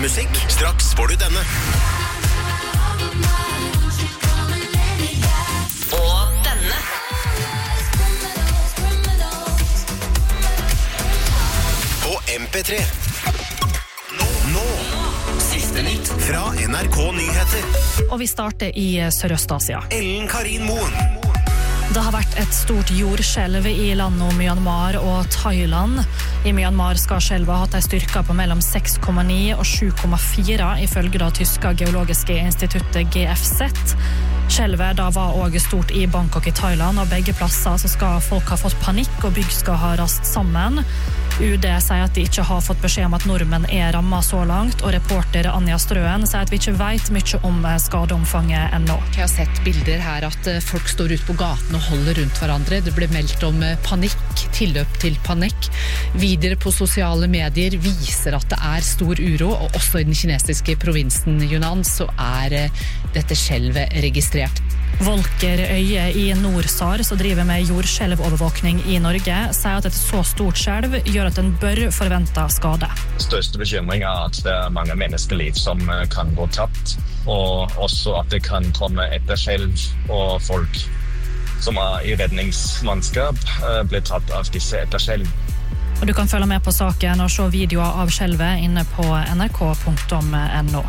musikk. Straks får du denne. Og denne. På MP3. Nå. Siste nytt fra NRK Nyheter. Og vi starter i Sørøst-Asia. Ellen Karin Moen. Det har vært et stort jordskjelv i landet Myanmar og Thailand. I Myanmar skal skjelvet ha hatt en styrke på mellom 6,9 og 7,4 ifølge det tyske geologiske instituttet GFZ. Skjelvet da var også stort i Bangkok i Thailand, og begge plasser så skal folk ha fått panikk og bygg skal ha rast sammen. UD sier at de ikke har fått beskjed om at nordmenn rammet så langt, og reporter Anja Strøen sier at vi ikke vet mye om skadeomfanget ennå. Jeg har sett bilder her at folk står ute på gaten og holder rundt hverandre. Det ble meldt om panikk, tilløp til panikk. Videre på sosiale medier viser at det stor uro, og også i den kinesiske provinsen Yunnan så dette skjelvet registrert. Volker Øye i Norsar, som driver med jordskjelvovervåkning i Norge, sier at et så stort skjelv gjør at en bør forvente skade. Største bekymring at det mange menneskeliv som kan gå tapt, og også at det kan komme etterskjelv, og folk som i redningsmannskap blir tatt av disse etterskjelv. Og du kan følge med på saken og se videoer av skjelvet inne på nrk.no.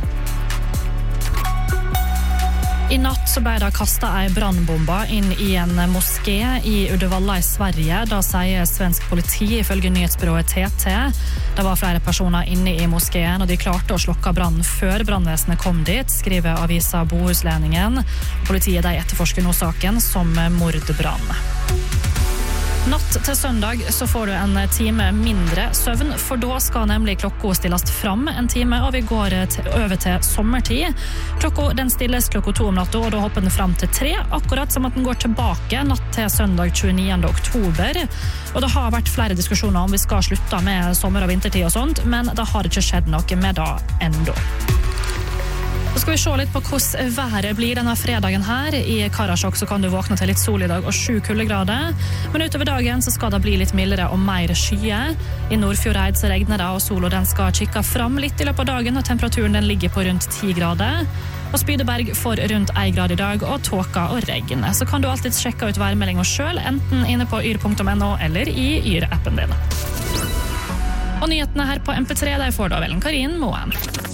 I natt så ble det kastet en brannbombe inn i en moské i Uddevalla i Sverige. Da sier svensk politi ifølge nyhetsbyrået TT. Det var flere personer inne i moskeen, og de klarte å slokke brannen før brannvesenet kom dit, skriver avisa Bohuslendingen. Politiet etterforsker nå saken som mordbrann. Natt til søndag så får du en time mindre søvn, for da skal nemlig klokka stilles fram en time, og vi går over til sommertid. Klokka den stilles klokka 2 om natta, og da hopper den fram til 3, akkurat som at den går tilbake natt til søndag 29. oktober. Og det har vært flere diskusjoner om vi skal slutte med sommer- og vintertid og sånt, men det har ikke skjedd noe med det enda. Så skal vi se litt på hvordan været blir denne fredagen her. I Karasjok så kan du våkne til litt sol i dag og 7 kuldegrader. Men utover dagen så skal det bli litt mildere og mer skyer. I Nordfjordeid så regner det, og sola den skal kikke fram litt i løpet av dagen, og temperaturen den ligger på rundt 10 grader. Og Spydeberg får rundt 1 grad i dag, og tåka og regn. Så kan du alltid sjekke ut værmeldingen selv, enten inne på yr.no eller i yr-appen din. Og nyhetene her på MP3, der får du av Ellen Karin Moen.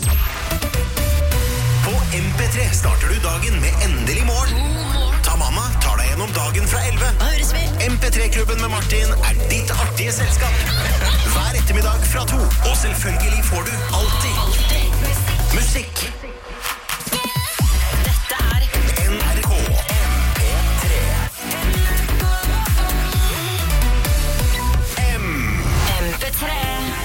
På MP3 starter du dagen med Endelig morgen. Tamanna tar deg gjennom dagen fra 11. MP3-klubben med Martin ditt artige selskap. Hver ettermiddag fra 2. Og selvfølgelig får du alltid musikk. Dette NRK MP3. MP3.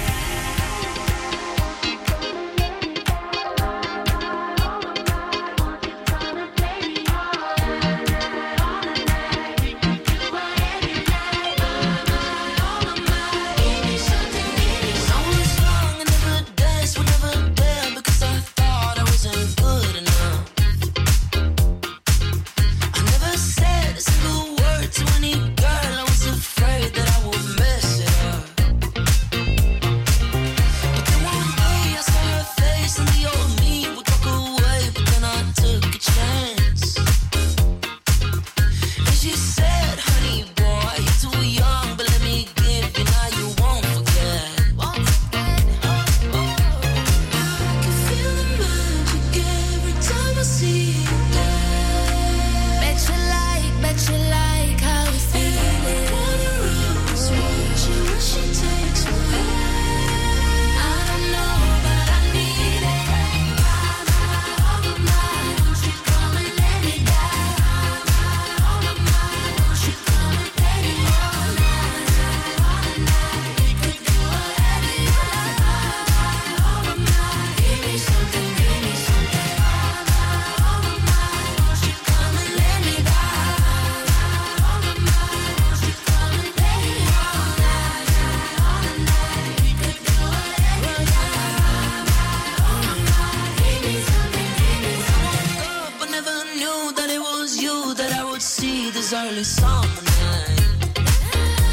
early summer night.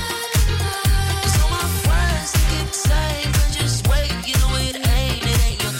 'Cause all my friends think it's safe and just wait, you know it ain't your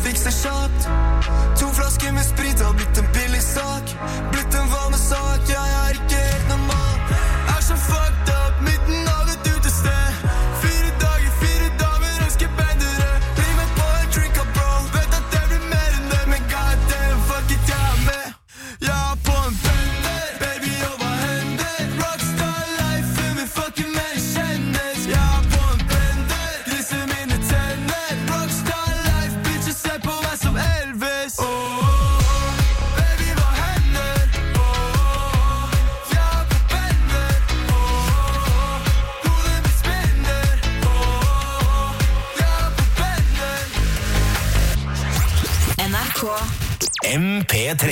fikse kjapt. 2 flasker med sprit har blitt en billig sak. Blitt en vanesak, jeg er ikke helt normal. Er så fucked up, midten av et utested. 4 dager, 4 damer, ønsker bendere. Bli med på en drink up, bro. Vet at det blir mer enn det, men goddamn, fuck it, jeg er med. Jeg er på en bender, baby, og hva hender? Rockstar life, før vi fucking menn kjennes. Jeg er på en bender, griser mine tenner. Rockstar life, bitches ser på meg som Elvis. Baby, hva hender? Jeg er på bender. Hodet mitt spinner. Jeg er på bender. NRK MP3.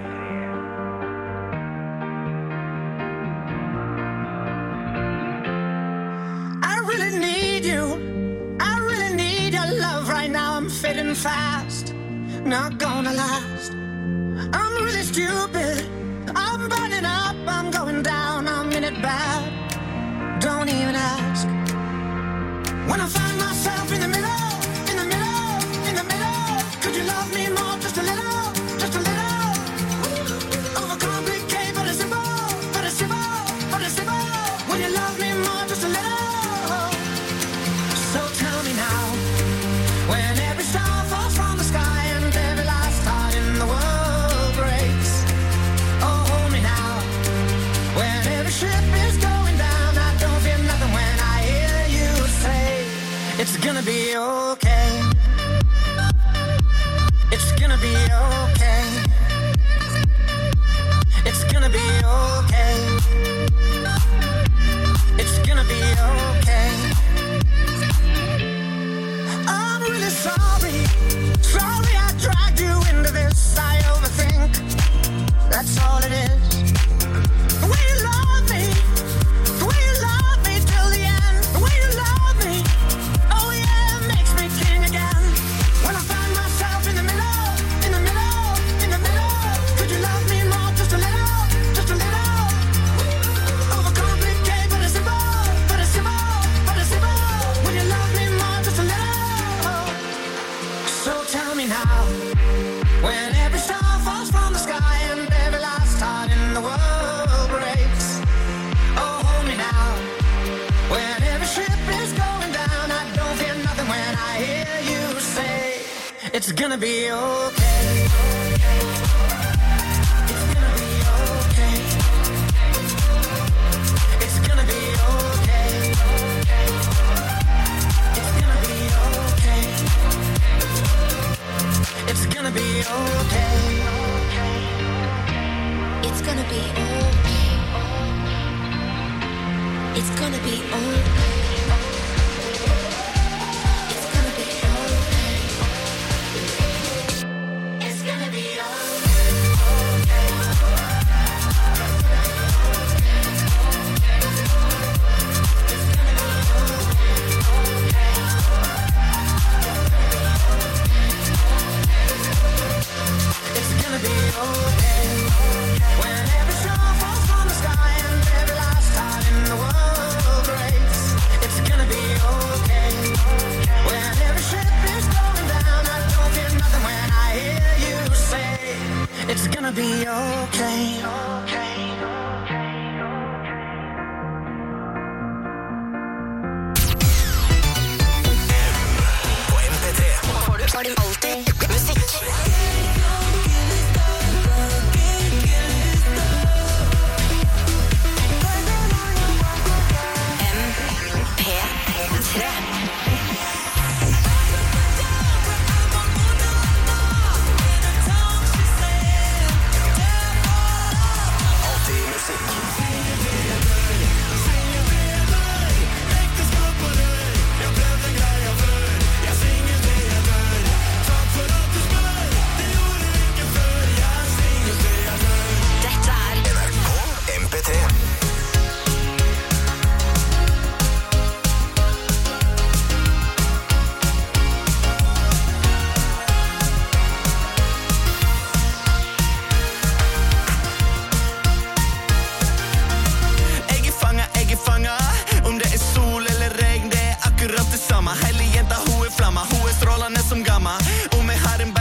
I really need you. I really need your love right now. I'm fading fast, not gonna last. I'm really stupid. I'm burning up, I'm going down, I'm in it bad. Don't even ask. When I find myself in the middle, in the middle, in the middle, could you love me more, just a little, just a little? Overcomplicate, but it's simple, but it's simple, but it's simple. When you love me more, just a little. So tell me now, when every star falls from the sky and every last heart in the world breaks. Oh, hold me now, when every ship is going down. I don't feel nothing when I hear you say, it's gonna be okay. It's gonna be okay. It's gonna be okay. It's gonna be okay. I'm really sorry. Sorry I dragged you into this. I overthink. That's all it is. The way you love me. The way you love me till the end. The way you love me. Oh yeah, makes me king again. When I find myself in the middle, in the middle, in the middle. Could you love me more, just a little, just a little? Overcomplicate, but it's simple, but it's simple, but it's simple. When you love me more, just a little. So tell me now, when every star falls from the sky and every last heart in the world breaks. Oh, hold me now, when every ship is going down. I don't feel nothing when I hear you say, it's gonna be okay. It's gonna be okay. It's gonna be okay. It's gonna be okay. It's gonna be okay. It's gonna be okay. It's gonna be okay. It's gonna be okay. It's gonna be It's gonna be okay. When every star falls from the sky and every last heart in the world breaks. It's gonna be okay. When every ship is going down, I don't feel nothing when I hear you say, it's gonna be okay. På MP3 får du alltid musikk. MP3. Alltid musikk. Dette er NRK MP3. Jeg er fanga. Om det er sol eller regn, det er akkurat det samme. Hele jenta, hun er flamma, hun er strålende som gamma. Om jeg har en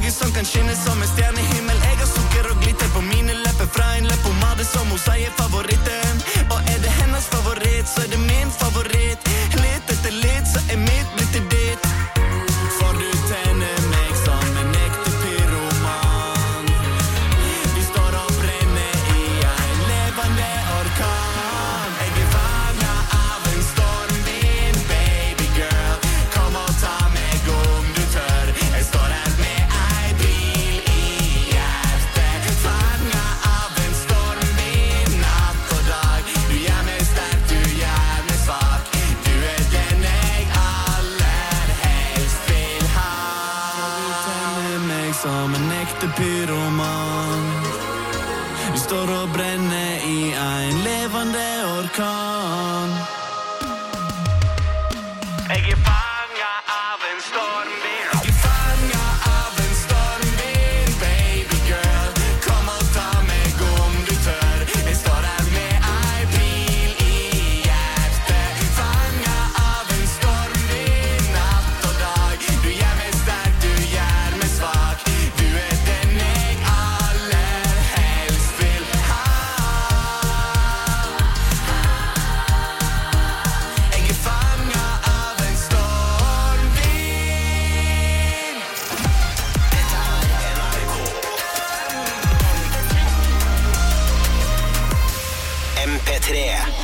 farge som kan skinne som en stjernehimmel. Jeg har sukker og glitter på mine lepper fra en leppepomade som hun sier favoritten. Og er det hennes favoritt, så er det min favoritt. Litt etter litt, så er mitt blitt til ditt. For du tenner meg som en ekte pyroman. Vi står og brenner i en levende orkan. Jeg er fanget av en stormvind, baby girl. Kom og ta meg om du tør. Jeg står her med ei bil i hjertet. Fanget av en stormvind, natt og dag. Du gjør meg sterk, du gjør meg svak. Du er den jeg aller helst vil ha. Du tenner meg som en ekte pyroman. Vi står og brenner i en levende orkan. Jeg er fanget av en stormvind. Jeg er fanget av en stormvind, baby girl. Kom og ta meg om du tør. Jeg står her med ei bil i hjertet. Fanget av en stormvind, natt og dag. Du gjør meg sterk, du gjør meg svak. Du er den jeg aller helst vil ha. Jeg er fanget av en stormvind. MP3.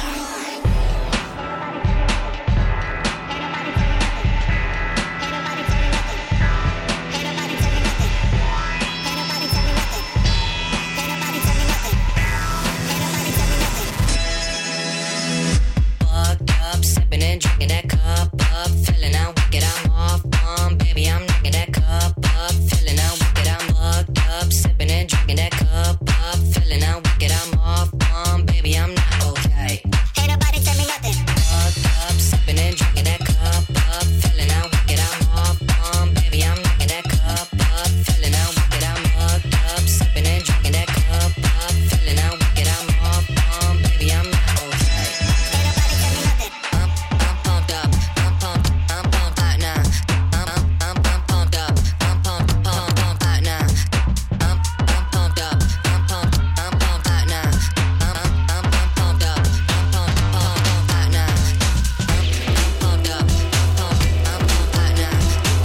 Fucked up, sipping and drinking that cup up, feeling out wicked, I'm off, baby, I'm knocking that cup up, feeling out wicked, I'm fucked up, sipping and drinking that cup up, feeling out wicked, I'm off, baby, I'm not okay. Ain't nobody tell me nothing. Fucked up, sipping and drinking that cup up, feeling out wicked, I'm off, baby, I'm knocking that cup up, feeling out wicked, I'm fucked up, sipping and drinking that cup up, feeling out wicked, I'm off, baby, I'm not okay. Ain't nobody tell me nothing. I'm pumped up, I'm pumped right now. I'm pumped up, I'm pumped right now. I'm pumped up, I'm pumped right now. I'm pumped up, I'm pumped right now. I'm pumped up, I'm pumped right now.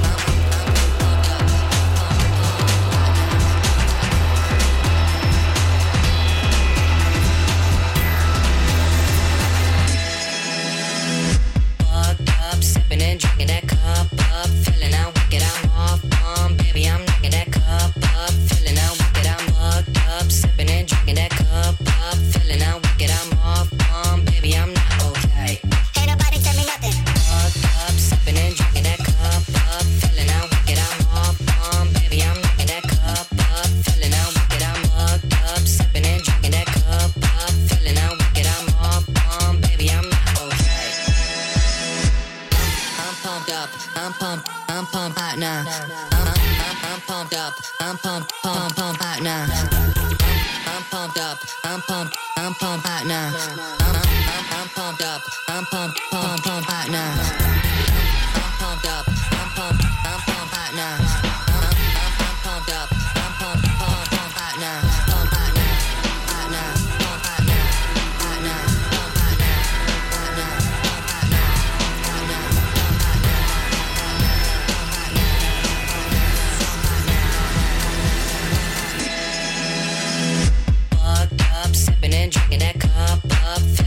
Fucked up, sipping and drinking that cup up, feeling out wicked, I'm off, baby, I'm knocking that cup up, feeling out wicked, I'm fucked up, sipping and drinking that cup up, feeling out wicked, I'm off, baby, I'm not okay. Ain't nobody tell me nothing. Fucked up, sipping and drinking that cup up, feeling out wicked, I'm off, baby, I'm knocking that cup up, feeling out wicked, I'm fucked up, sipping and drinking that cup up, feeling out wicked, I'm off, baby, I'm not okay. I'm pumped up, I'm pumped right now. I'm pumped up, I'm pumped right now. I'm pumped up, I'm pumped right now. I'm pumped up, I'm pumped right now. I'm pumped up, I'm pumped right now. I'm pumped up, I'm pumped right now. Pump right now, right now, pump right now, right now, pump right now, right now, pump right now, right now, pump right now. Fucked up, sipping and drinking that cup up,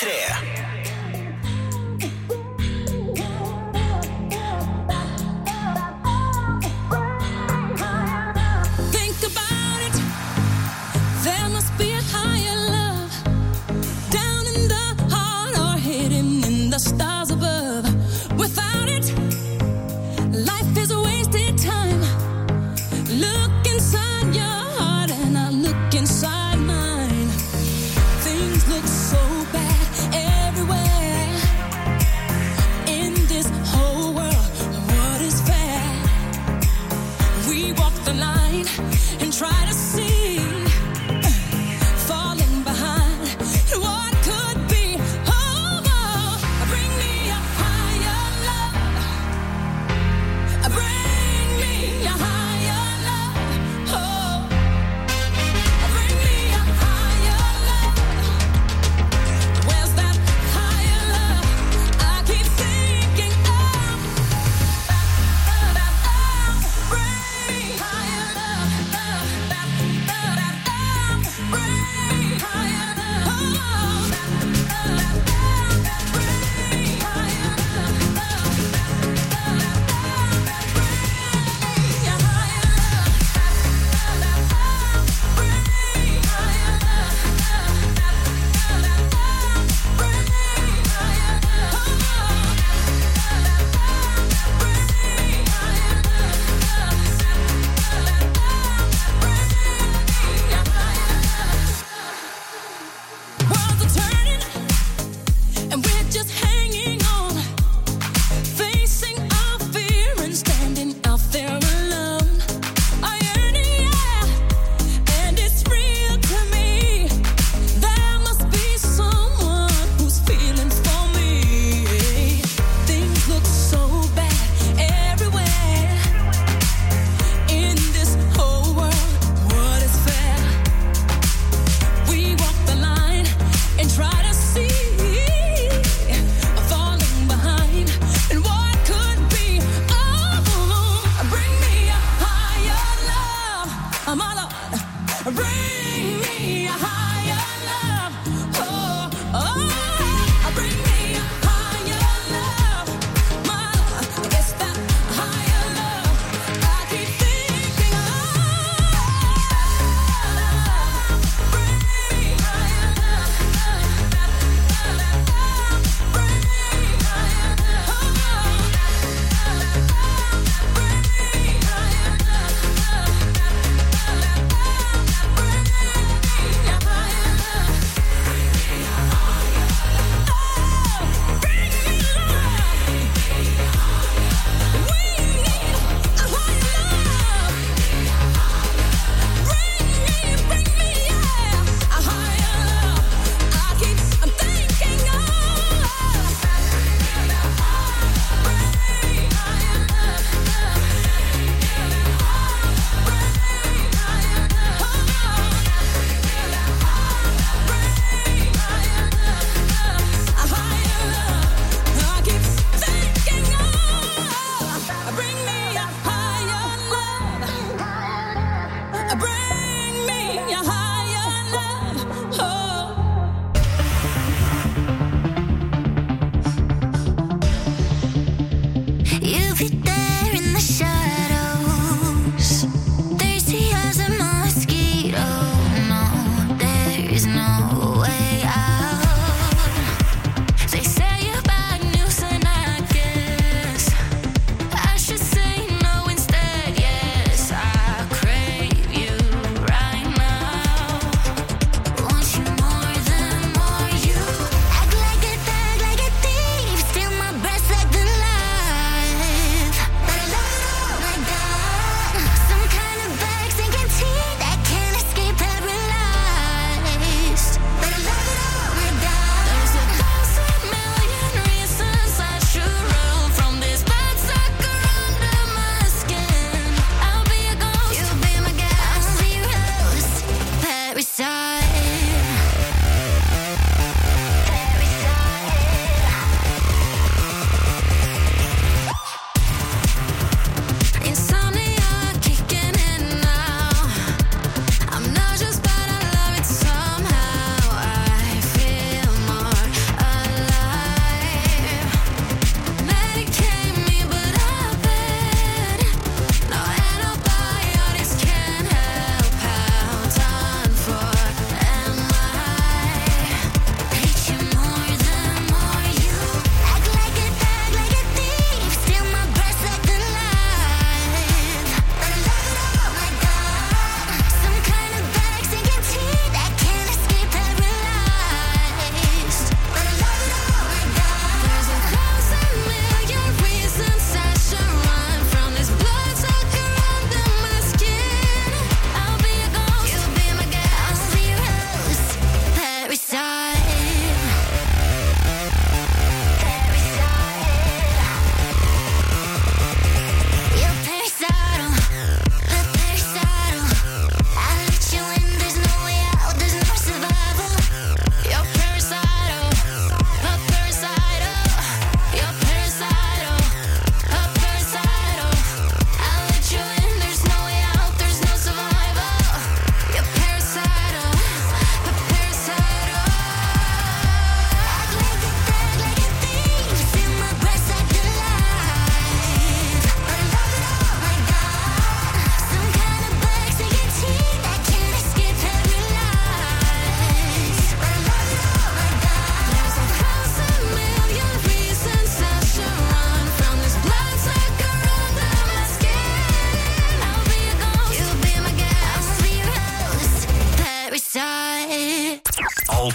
P3. Inside mine, things look so bad.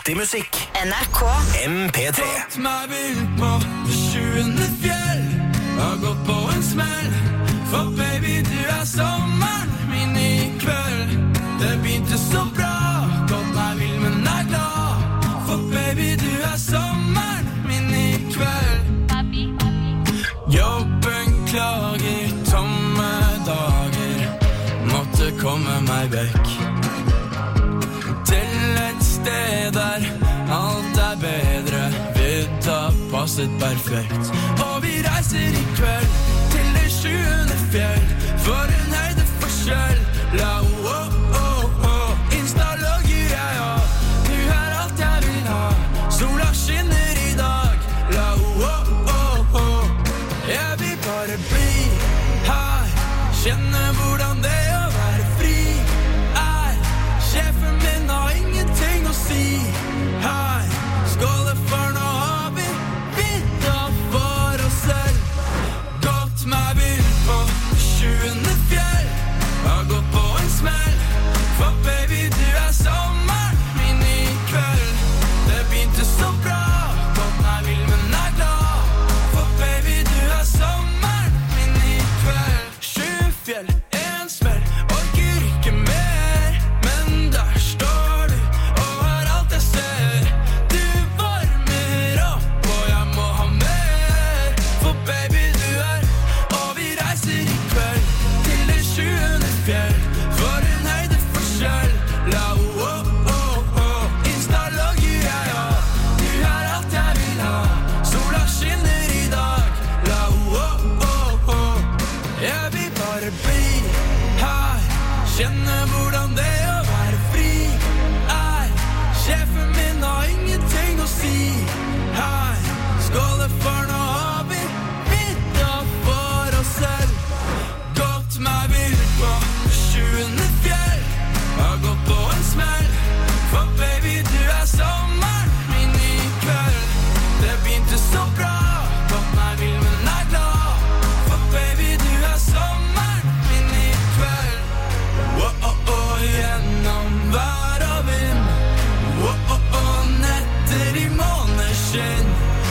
alltid musikk. NRK MP3. Fått meg vill på det 7. fjell. Har gått på en smell. For baby, du sommeren min i kveld. Det begynte så bra. Gått meg vill, men glad. For baby, du sommeren min i kveld. Jobben klager, tomme dager. Måtte komme meg vekk til et sted der alt bedre. Vidda passet perfekt. Og vi reiser i kveld til det 7. fjell. For en høydeforskjell. La Insta logger jeg av. Du alt jeg vil ha. Sola skinner i dag. La jeg vil bare bli her. Kjenne hvordan det å være fri er. Sjefen min har ingenting å si her. Skåle for nå har vi vidda for oss selv. Gått meg vill på 7. fjell. Har gått på en smell. For baby, du sommeren min i kveld. Det begynte så bra. Gått meg vill, men glad. For baby, du sommeren min i kveld. 7 fjell, en smell. Orker ikke mer. Men der står du og har alt jeg ser. Du varmer opp og jeg må ha mer. For baby, du og vi reiser i kveld til det 7. fjell. For en høydeforskjell. La Insta logger jeg av. Du alt jeg vil ha. Sola skinner i dag. La jeg vil bare bli her. Kjenne hvordan det å være fri er. Sjefen min har ingenting å si her. Skåle for nå har vi vidda for oss selv. Gått meg vill på 7. fjell. Har gått på en smell. For baby, du sommeren min i kveld. Det begynte så bra. Gått meg vill, men glad. For baby, du sommeren min i kveld. Gjennom vær og vind. Netter i måneskinn.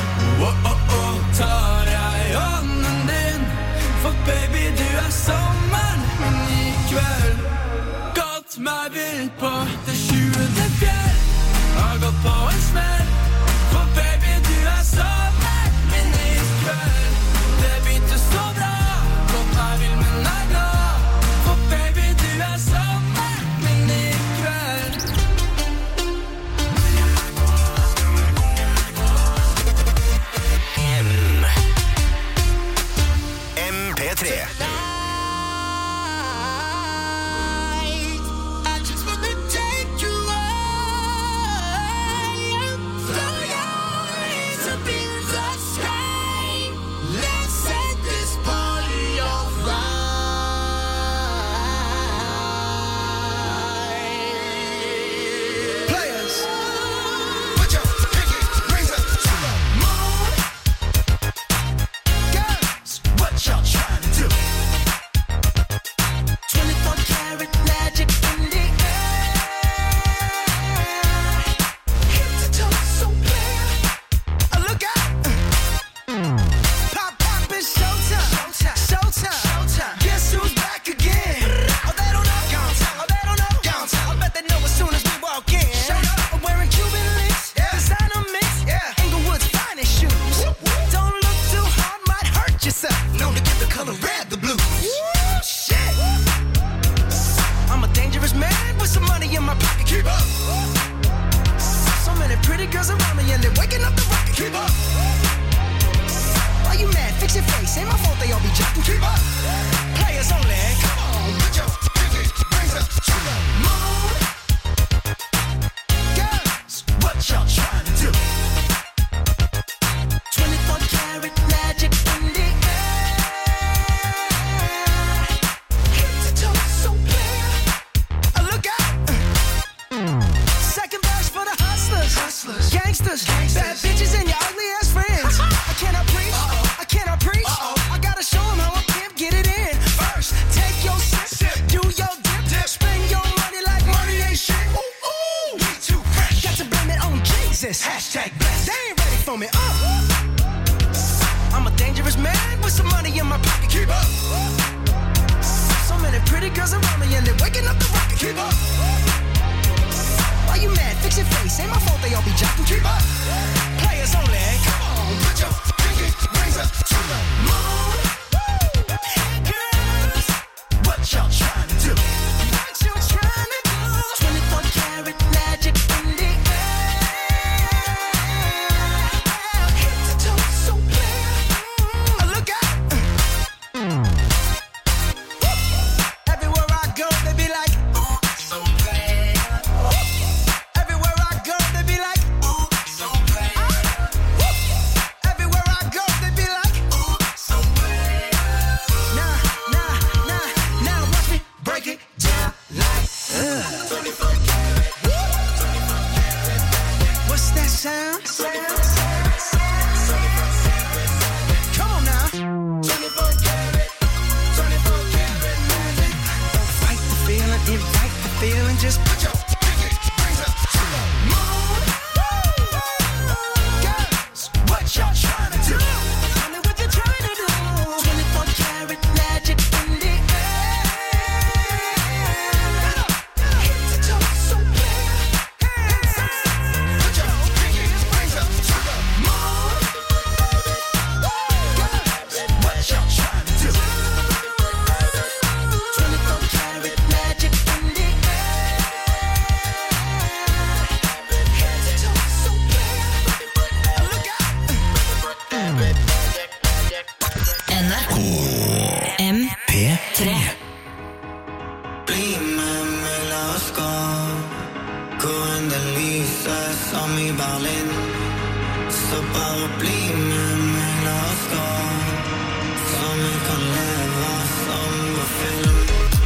Tar jeg hånden din. For baby, du sommeren min i kveld. Gått meg vill på det 7. fjell. Har gått på en smell. For baby, du sommeren min i kveld. Det begynte så bra. Gått meg vill, men glad. For baby, du sommeren min i kveld. MP3. I just wanna take you away. Throw your eyes up in the sky. Let's set this party on fire. Players, put your pinky rings up to the moon. Girls, what y'all trying to do? 24 karat magic in the air. Head to toe so clear. Look out. Pop, it's showtime. Showtime. Guess who's back again? Oh, they don't know. Oh, they don't know. I bet they know as soon as we walk in. Showed up. I'm wearing Cuban links. Designer mix. Inglewood's finest shoes. Don't look too hard, might hurt yourself. Known to get the color red, the blues. Shit. I'm a dangerous man with some money in my pocket. Keep up. So many pretty girls around me and they're waking up the rocket. Keep up. Why you mad? Fix your face. Ain't my fault they all be jocking. Keep up. Players only. Come on, put your pinky rings up to the moon. Girls, what y'all trying to do? 24 karat magic in the air. Head to toe so clear. Look out. Second verse for the hustlers. Gangsters. Bad bitches and your ugly ass friends. I cannot preach. I gotta show them how I pimp get it in. First, take your sip. Do your dip. Spend your money like money ain't shit. Ooh, we too fresh. Got to blame it on G. for me. I'm a dangerous man with some money in my pocket. Keep up. So many pretty girls around me and they're waking up the rocket. Keep up. Why you mad? Fix your face. Ain't my fault they all be jocking. Keep up. Players only. Come on, put your pinky rings up to the moon. Hey girls, what y'all trying to do? What you trying to do? 24 karat magic in the air. Head to toe so clear. Look out. Everywhere I go, they be like, ooh, so bad. Everywhere I go, they be like, ooh, so bad. Everywhere I go, they be like, ooh, so bad. Now, watch me break it down like, 24 karat. What's that sound? Come on now. 24 karat, 24 karat magic. Don't fight the feeling, invite the feeling. Just put your pinky rings up to the moon. Girls, what y'all trying to do? Tell me what you trying to do. 24 karat magic in the air. Head to toe so clear. Put your pinky rings up to the moon. Girls, what y'all trying to do? 24 karat magic in the air. Head to toe so clear. Look out. P3 Bli med meg, la oss gå. Gå under lyset som i Berlin. Så bare bli med meg, la oss gå. Så vi kan leve som på film.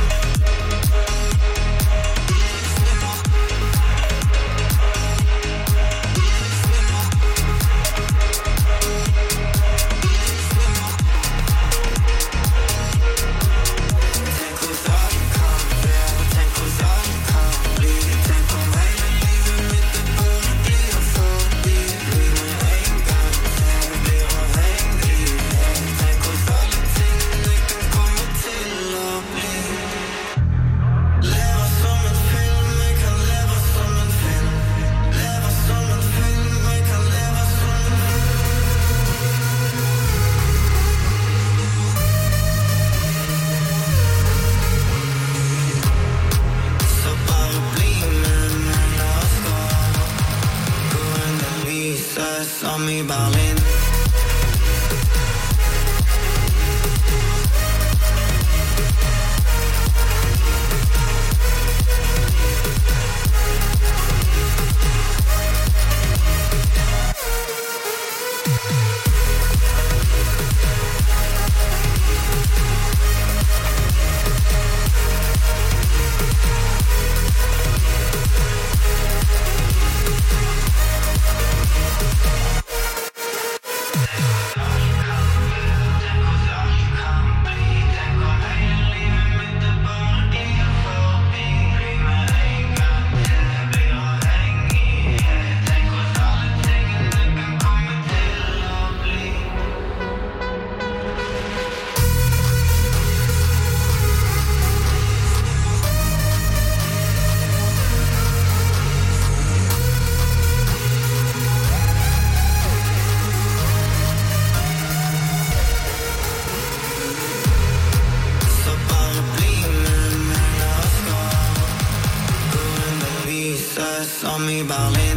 Tenk hos alt kan være, tenk hos alt kan bli. Tenk om hele livet mitt det bare blir å forbi. Bli med en gang til, blir avhengig. Tenk hos alle tingene kan komme til å bli. Lever som en film, jeg kan leve som en film. Lever som en film, jeg kan leve som en film. Så bare bli med meg, la oss gå. Gå under lyset som i Berlin. Så bare bli med meg, la oss gå. Gå under lyset som i Berlin.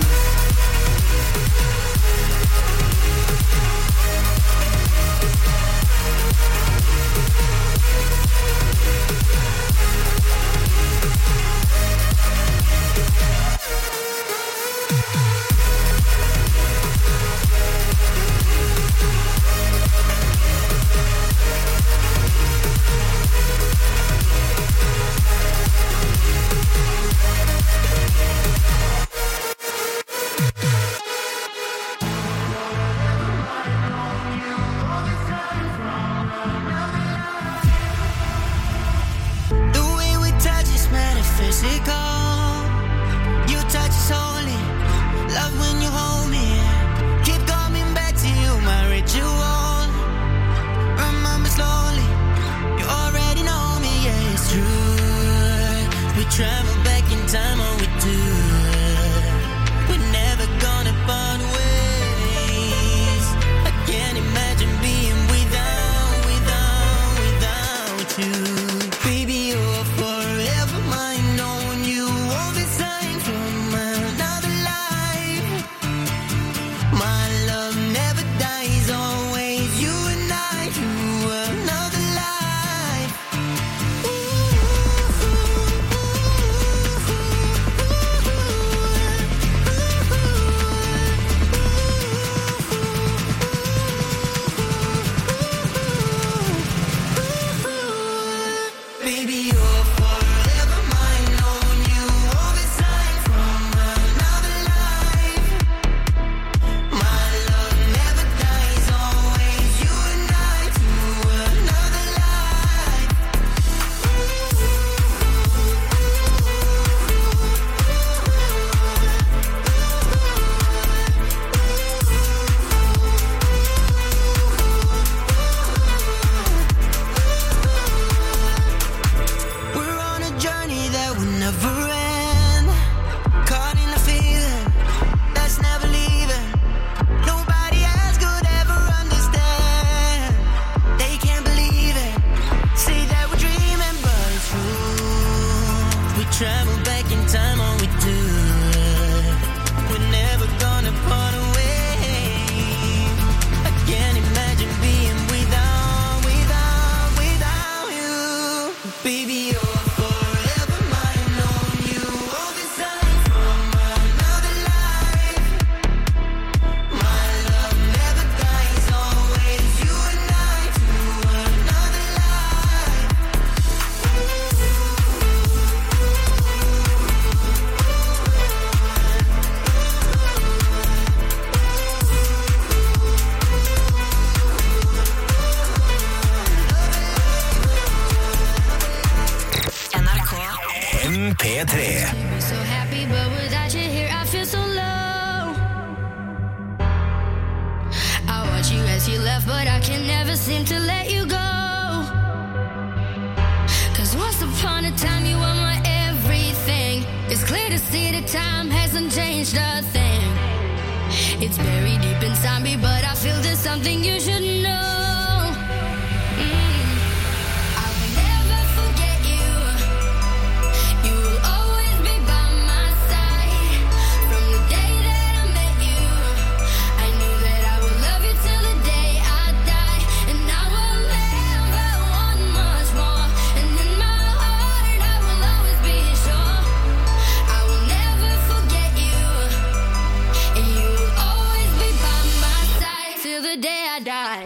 about you as you left, but I can never seem to let you go. 'Cause once upon a time you were my everything. It's clear to see that time hasn't changed a thing. It's buried deep inside me, but I feel there's something you should know. I will never forget you. You will always be by my side. From the day that I met you, I knew that I would love you till the day I die. And I will never want much more. And in my heart I will always be sure. I will never forget you. And you will always be by my side till the day I die.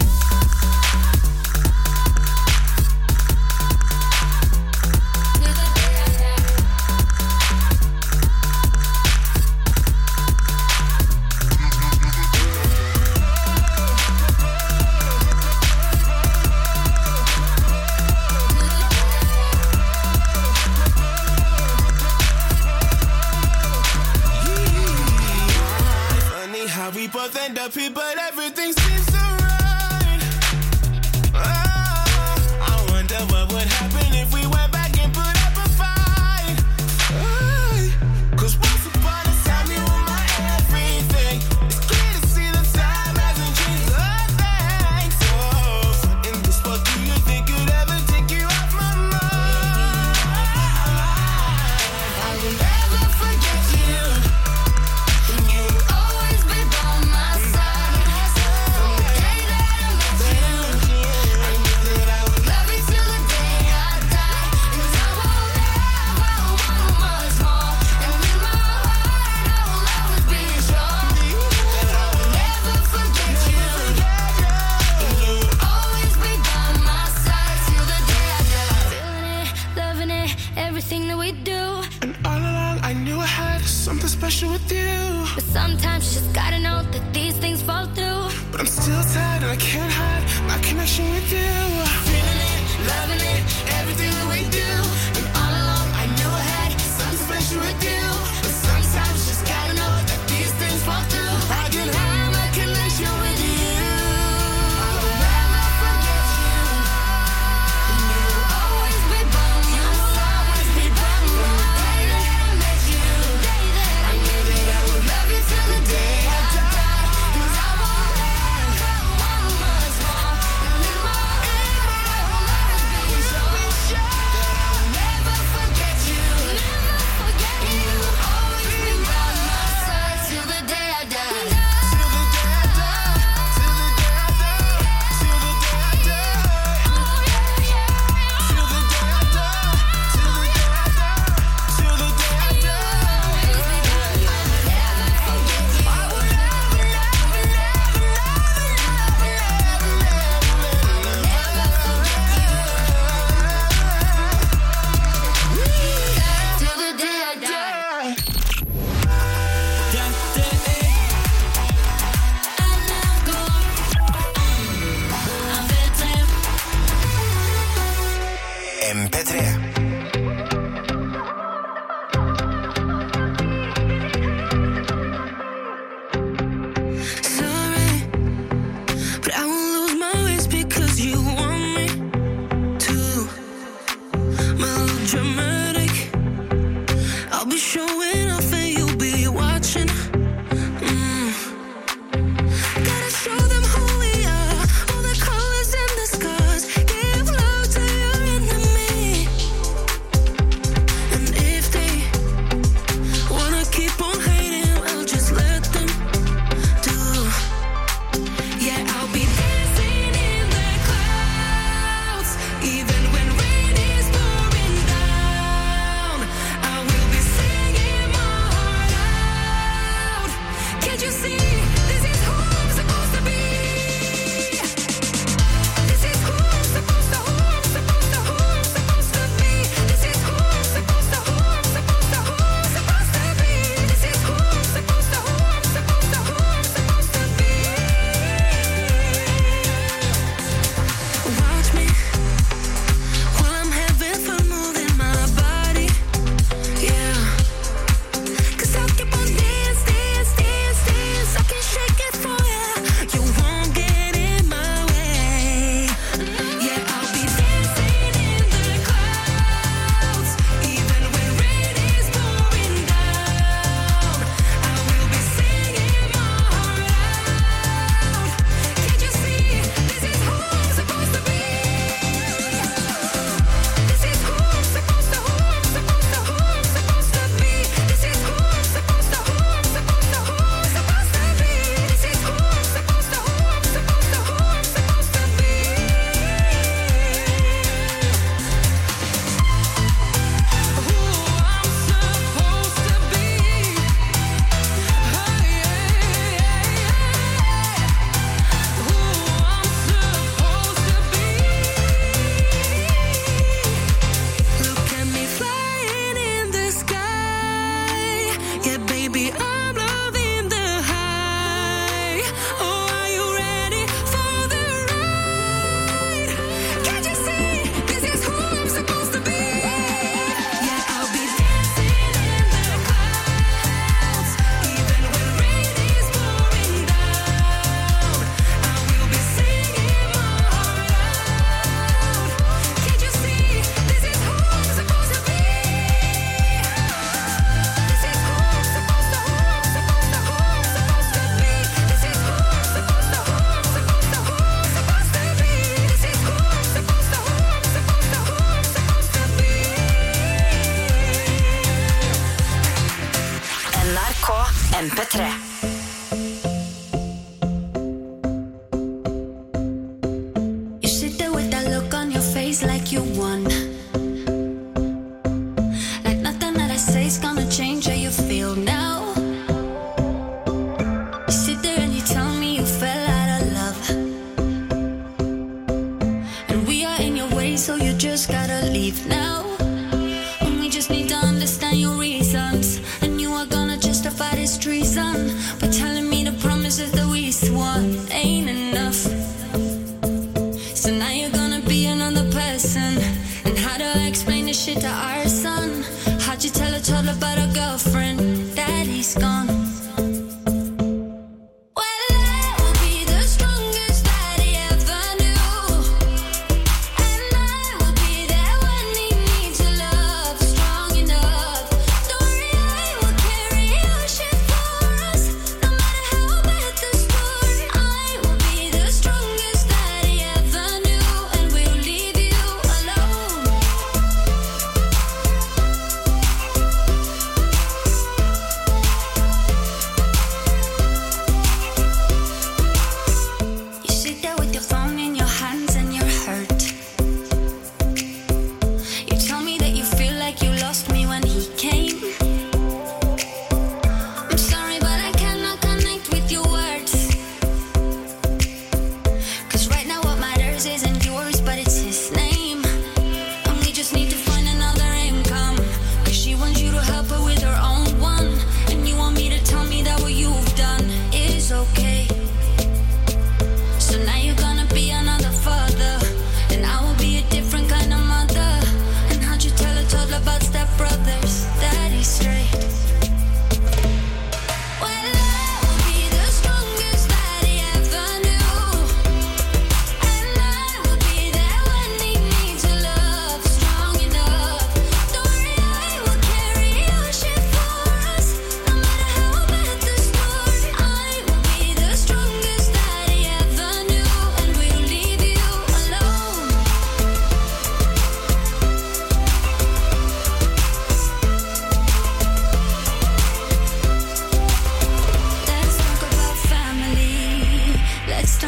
Funny how we both end up here, but everything seems so right. I wonder what would happen if we went back and put up a fight. 'Cause once upon a time you were my everything. It's clear to see that time hasn't changed a thing. So in this world, do you think you'd ever take you off my mind? I will never forget you. You will always be by my side. From the day that I met you, I knew that I would love you till the day I die. 'Cause I will never want much more. And in my heart I will always be sure that I will never forget you. And you will always be by my side till the day I die. Feeling it, loving it, everything that we do. And all along I knew I had something special with you. But sometimes you just gotta know that these things fall through. But I'm still tired and I can't hide my connection with you. Feeling it, loving it, everything that we do. And all along I knew I had something special with you. But sometimes you just gotta know that these things fall through. I can hide my connection with you. I will never forget you. And you will always be by my side. From the day that I met you, I knew that I would love you till the day I die. 'Cause I will never want much more. And in my heart I will always be sure that I will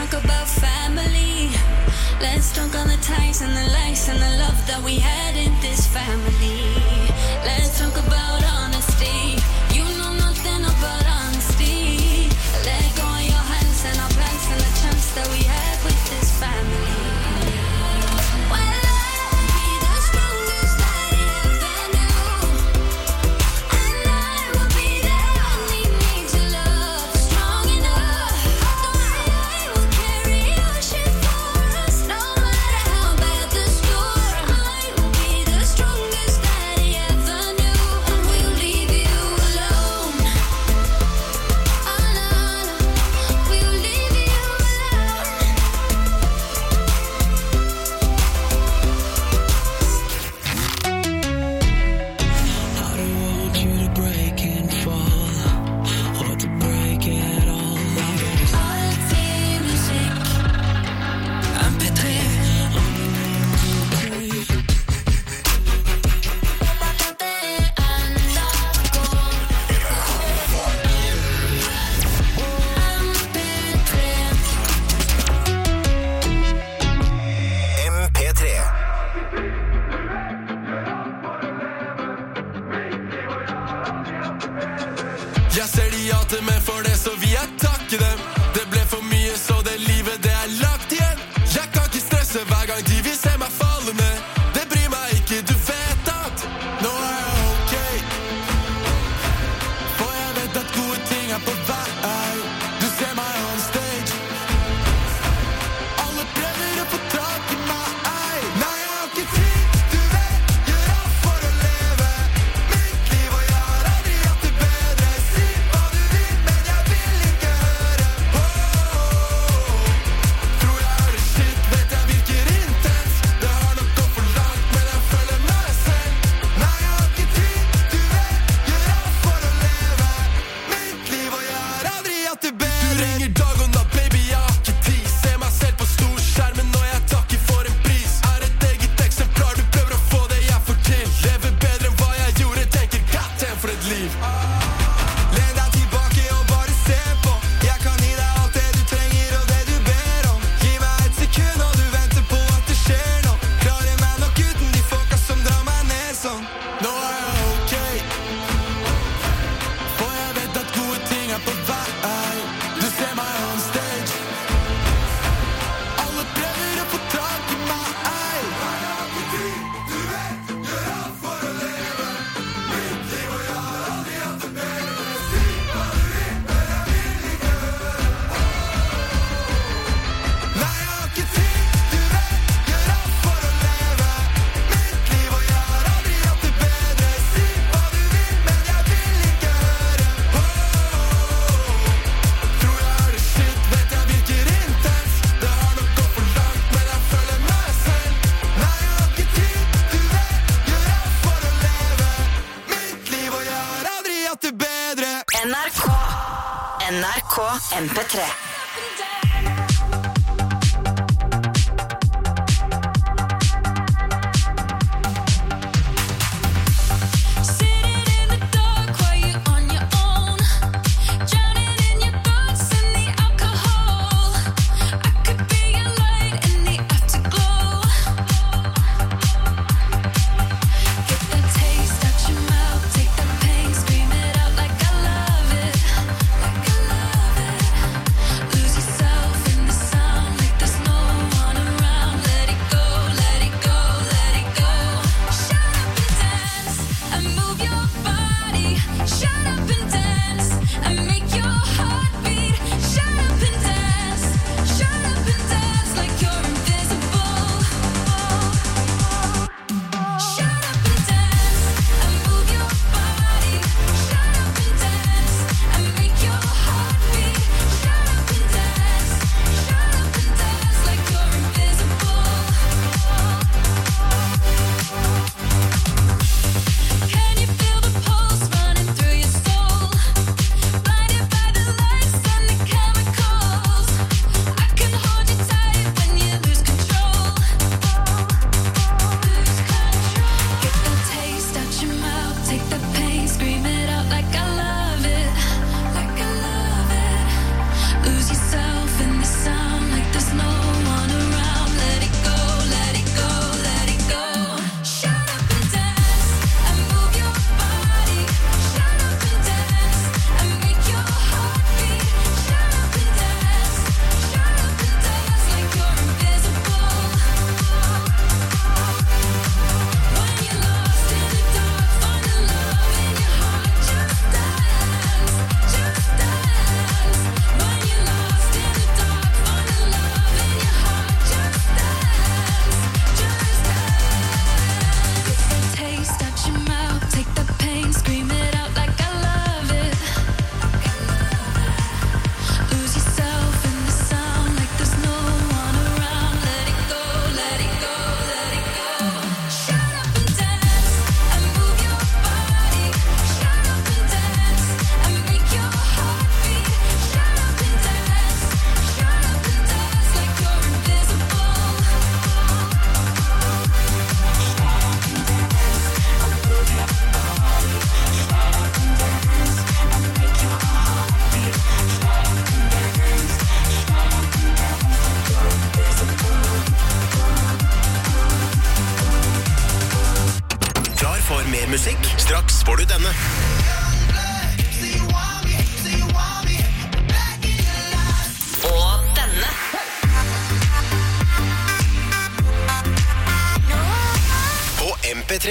talk about family. Let's talk on the ties and the lies and the love that we had in this family. Let's talk about honesty. You know nothing about honesty. Let go of your hands and our plans and the chance that we had with this family. Jeg ser de hater, men for det så vil jeg takke dem. Det ble for mye, så det livet det er lagt igjen. Jeg kan ikke stresse hver gang de vil se meg falle ned. Det bryr meg ikke, du vet at nå er jeg ok. For jeg vet at gode ting er på vei. Du ser meg on stage. Alle prøver å få tak i meg. Nei, jeg har ikke tid, du vet. Gjør alt for å leve mitt liv, og jeg har aldri hatt det bedre. Si hva du vil, men jeg vil ikke høre. Tror jeg hører shit, vet jeg virker intens. Det har nok gått for langt, men jeg føler meg selv. Nei, jeg har ikke tid, du vet. Gjør alt for å leve mitt liv, og jeg har aldri hatt det bedre. Du ringer dag og natt, baby, jeg har ikke tid. Se meg selv på storskjermen når jeg takker for en pris. Er et eget eksemplar, du prøver å få det jeg får til. Lever bedre enn hva jeg gjorde, tenker goddamn for et liv. Len deg tilbake og bare se på. Jeg kan gi deg alt det du trenger og det du ber om. Gi meg et sekund og du venter på at det skjer nå. Klarer meg nok uten de folka som drar meg ned sånn. Nå er jeg ok. For jeg vet at gode ting er på vei. Du ser meg on stage. Alle prøver å få tak i meg. Nei, jeg har ikke tid, du vet. Gjør alt for å leve mitt liv, og jeg har aldri hatt det bedre. Si hva du vil, men jeg vil ikke høre. Nei, jeg har ikke tid, du vet. Gjør alt for å leve mitt liv, og jeg har aldri hatt det bedre. Si hva du vil, men jeg vil ikke høre. Tror jeg hører shit, vet jeg virker intens. Det har nok gått for langt, men jeg føler meg selv. Nei, jeg har ikke tid, du vet. Gjør alt for å leve mitt liv, og jeg har aldri hatt det bedre. NRK MP3. Sitting in the dark while you're on your own, drowning in your thoughts and the alcohol. I could be your light in the afterglow. Get the taste out your mouth, take the pain, scream it out like I love it, like I love it. musikk. Straks får du denne. Og denne. På MP3.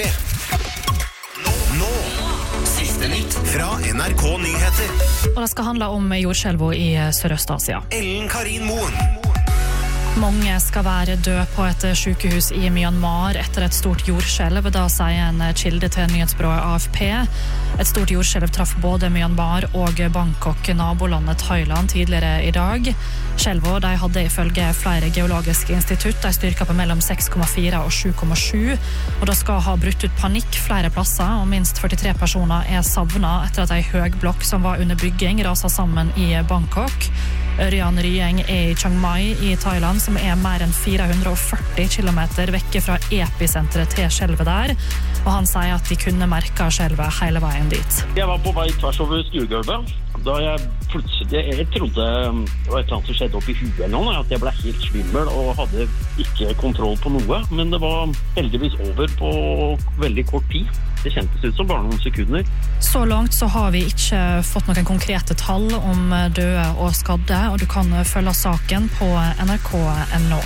Nå. Siste nytt fra NRK Nyheter. Og det skal handle om jordskjelv i Sørøst-Asia. Ellen Karin Moen. Mange skal være død på et sykehus i Myanmar etter et stort jordskjelv, da sier en kilde til nyhetsbyrået AFP. Et stort jordskjelv traff både Myanmar og Bangkok, nabolandet Thailand, tidligere i dag. Skjelvet de hadde ifølge flere geologiske institutt de styrker på mellom 6,4 og 7,7, og det skal ha brutt ut panikk flere plasser, og minst 43 personer er savnet etter at en høy blokk som var under bygging raset sammen i Bangkok. Ørjan Ryeng er i Chiang Mai i Thailand, som er mer enn 440 kilometer vekke fra episenteret til skjelvet der, og han sier at de kunne merke skjelvet hele veien dit. Jeg var på vei tvers over stuegulvet, da jeg plutselig, jeg trodde det var et eller annet som skjedde opp i huet eller noe, at jeg ble helt svimmel og hadde ikke kontroll på noe, men det var heldigvis over på veldig kort tid. Det kjentes ut som bare noen sekunder. Så langt så har vi ikke fått noen konkrete tall om døde og skadde, og du kan følge saken på nrk.no.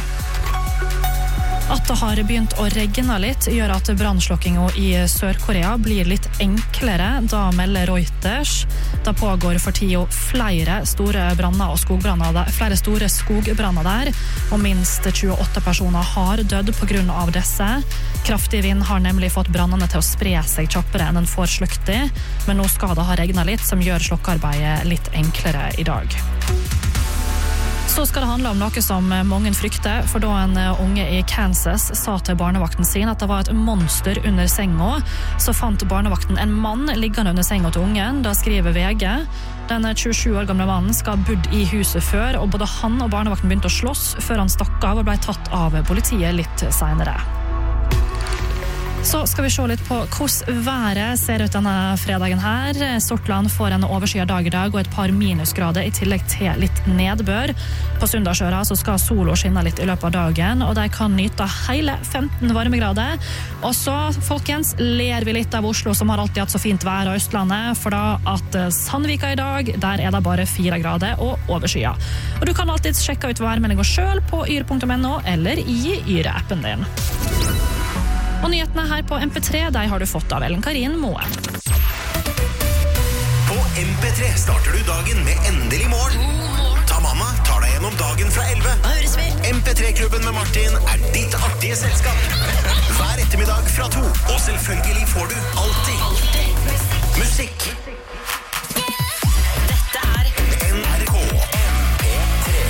At det har begynt å regne litt gjør at brannslukkinga i Sør-Korea blir litt enklere, da melder Reuters. Det pågår for tida flere store branner og skogbranner der, flere store skogbranner der, og minst 28 personer har dødd på grunn av disse. Kraftig vind har nemlig fått brannene til å spre seg kjappere enn den får slukt i, men nå skal det ha regnet litt, som gjør slukkearbeidet litt enklere i dag. Så skal det handle om noe som mange frykter, for da en unge i Kansas sa til barnevakten sin at det var et monster under senga, så fant barnevakten en mann liggende under senga til ungen. Da skriver VG. Den 27 år gamle mannen skal ha bodd i huset før, og både han og barnevakten begynte å slåss før han stakk av og ble tatt av politiet litt senere. Så skal vi se litt på hvordan været ser ut denne fredagen her. Sortland får en overskyet dag i dag og et par minusgrader i tillegg til litt nedbør. På Sunndalsøra så skal solen skinne litt i løpet av dagen, og de kan nyte hele 15 varmegrader. Og så, folkens, ler vi litt av Oslo som har alltid hatt så fint vær, og Østlandet, for da at Sandvika i dag, der er det bare 4 grader og overskyet. Og du kan alltid sjekke ut værmeldingen selv på yr.no eller i Yr-appen din. Og nyhetene her på MP3, de har du fått av Ellen Karin Moen. På MP3 starter du dagen med Endelig morgen. Ta mamma tar deg gjennom dagen fra 11. MP3-klubben med Martin er ditt artige selskap. Hver ettermiddag fra 2. Og selvfølgelig får du alltid musikk. Dette er NRK MP3.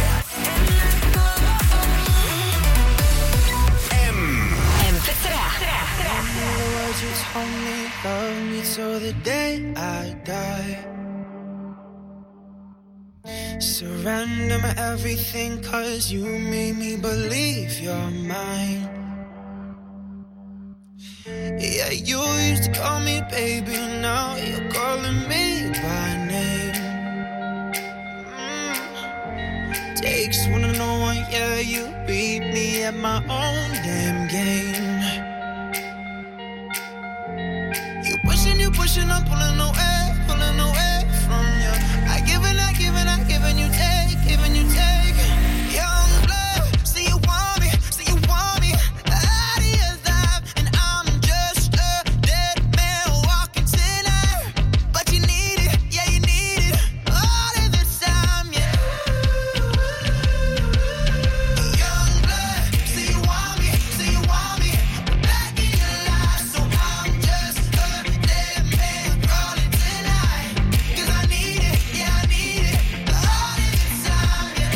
You told me, love me till the day I die. Surrender my everything, 'cause you made me believe you're mine. Yeah, you used to call me baby, now you're calling me by name. Takes one to know one, yeah, you beat me at my own damn game. You pushing, I'm pulling away from you. I give and you take. Young blood, see you want me out of your life, and I'm just a dead man walking tonight. But you need it, yeah, you need it all of the time, yeah. Young blood, see you want me back in your life, so I'm just a dead man crawling tonight. 'Cause I need it, yeah, I need it all of the time, yeah.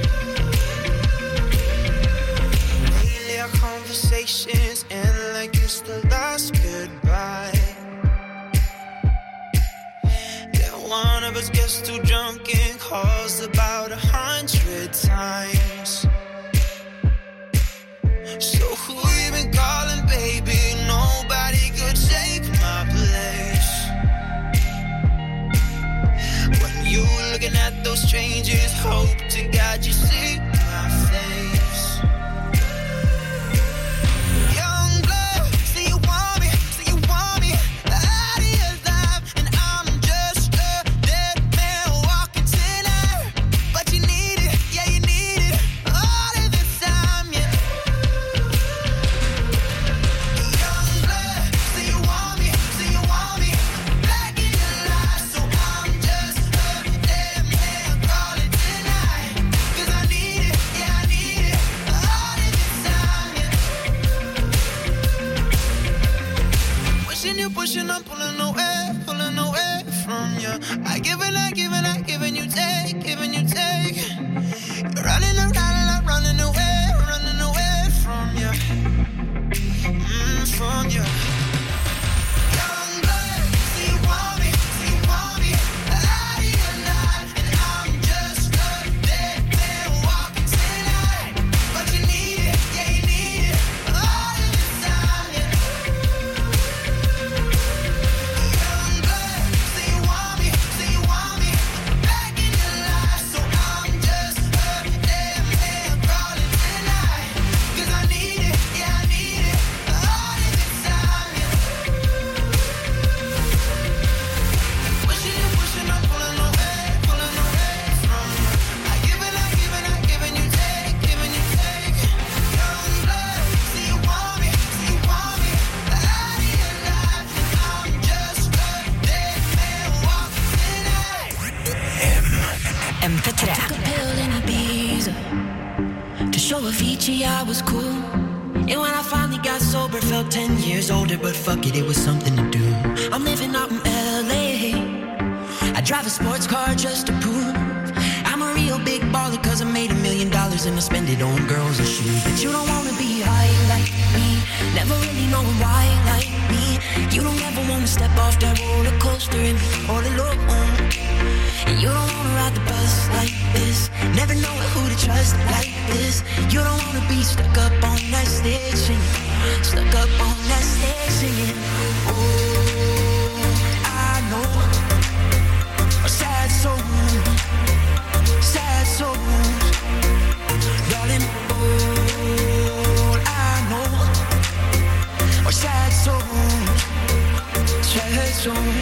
Lately our conversations end like it's the last goodbye. Then one of us gets too drunk and calls about 100 times. So who you been calling, baby? Nobody could take my place. When you looking at those strangers, hope to God you see my face. Young blood, see you want me pushing, I'm pulling away from you. I give and I give and I give and you take, giving you take. You're running around and I'm running away from you. From you. Young blood, so you want me, out of your life, and I'm just a dead man walking tonight. But you need it, yeah you need it, all of the time, yeah. Young blood, so you want me, back in your life. So I'm just a dead man crawling tonight. 'Cause I need it, yeah I need it, all of the time, yeah. Pushing, I'm pulling away from you. I give and I give and I give and you take, giving you take. Young blood, so you want me, out of your life, and I'm just a dead man walking tonight. MP3. Took a pill in Ibiza to show Avicii I was cool. And when I finally got sober, felt 10 years older. But fuck it, it was something to do. I'm living out in LA. I drive a sports car just to prove I'm a real big baller, 'cause I made $1 million and I spend it on girls and shoes. But you don't wanna be high like me, never really know why like me. You don't ever wanna step off that roller coaster and be all alone. And you don't wanna ride the bus like this, never know who to trust like this. You don't wanna be stuck up on that stage singing, stuck up on that stage singing. Oh, I know a sad soul, darling. All I know are sad souls, sad souls.